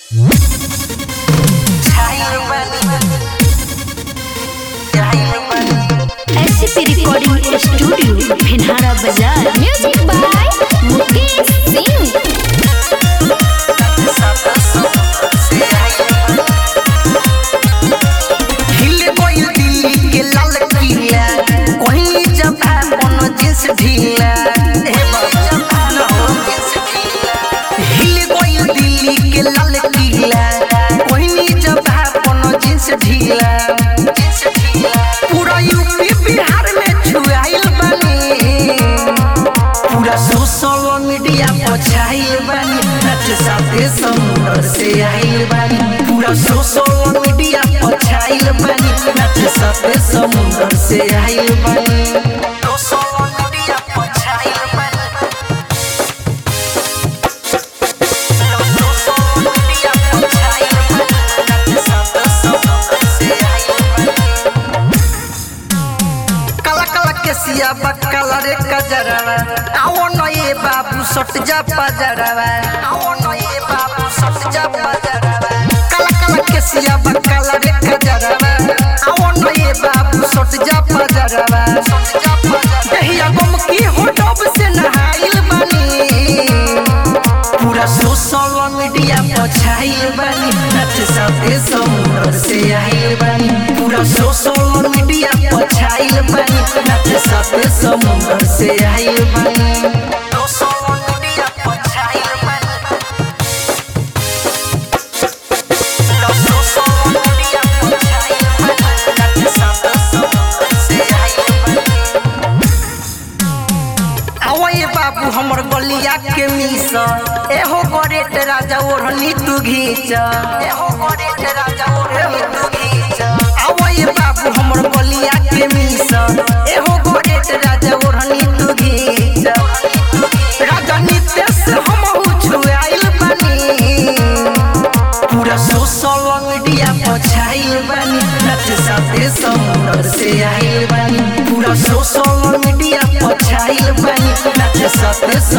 SP recording studio Bhinhara बाजार। Music by Mukesh Singh. पूरा UP Bihar में छुआइल बानी, पूरा सोशल मीडिया पर छाइल बानी, नच साथे समुंदर से आइल बानी। पूरा सोशल मीडिया पर छाइल बानी, नच साथे समुंदर से आइल बानी। सोशल मीडिया पर छाइल बानी, केसिया बक्कला रे कजरवा, आओ न ये बाबू सट जा पजरवा, आओ न ये बाबू सट जा पजरवा। काला काला केसिया बक्कला रे कजरवा, आओ न ये बाबू सट जा पजरवा, सट जा पजरवा। दहिया गम की होटब से नहाइल बानी, पूरा सोशल मीडिया पर छाइल बानी, नच साथे समुंदर से आइल बानी। पूरा सोशल मीडिया पर छाइल बानी, नच साथे समुंदर से आइल बानी। सोशल मीडिया पर छाइल बानी, सोशल मीडिया पर छाइल बानी, नच साथे समुंदर से आइल बानी। आओ ये बाबू हमर गलिया के मीस, एहो गरेट राजा ओढ़नी तू घीच, एहो गरेट राजा ओढ़नी तू घीच। आओ ये बाबू हमर गलिया के मीस, एहो गरेट राजा ओढ़नी तू घीच। राजा नितेश हमहु छुआइल बानी, पूरा सोशल मीडिया पर छाइल बानी, नच साथे समुंदर से आइल बानी। पूरा सोशल मीडिया पर छाइल बानी, नच साथे